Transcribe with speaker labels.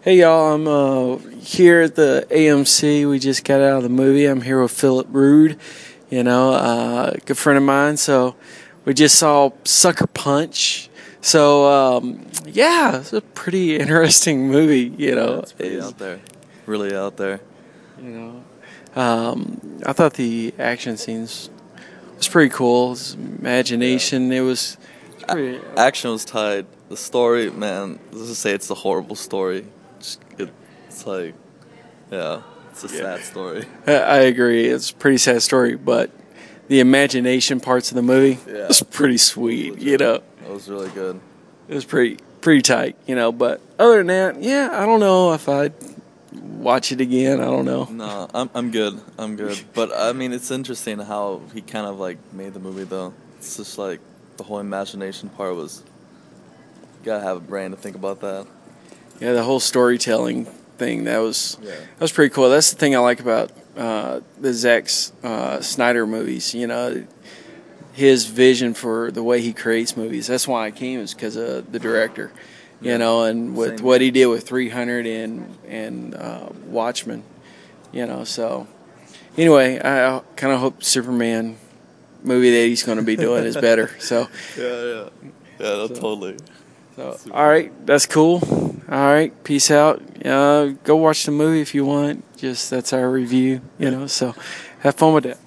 Speaker 1: Hey y'all, I'm here at the AMC. We just got out of the movie. I'm here with Philip Rude, a good friend of mine. So we just saw Sucker Punch. So yeah, it's a pretty interesting movie.
Speaker 2: Yeah, it's pretty out there, really out there.
Speaker 1: I thought the action scenes was pretty cool. His imagination, it was pretty.
Speaker 2: Action was tight. The story, man, let's just say it's a horrible story. It's like, yeah, it's a sad story.
Speaker 1: I agree. It's a pretty sad story, but the imagination parts of the movie was pretty sweet.
Speaker 2: It was really good.
Speaker 1: It was pretty tight. But other than that, yeah, I don't know if I'd watch it again. I don't know.
Speaker 2: No, I'm good. I'm good. But I mean, it's interesting how he kind of like made the movie though. It's just like the whole imagination part was. You gotta have a brain to think about that.
Speaker 1: Yeah, the whole storytelling thing that was pretty cool. That's the thing I like about the Zack Snyder movies. His vision for the way he creates movies. That's why I came, is because of the director. And with what he did with 300 and Watchmen. So anyway, I kind of hope Superman movie that he's going to be doing is better. So
Speaker 2: no, totally.
Speaker 1: So, all right, that's cool. All right, peace out. Go watch the movie if you want. That's our review, So have fun with that.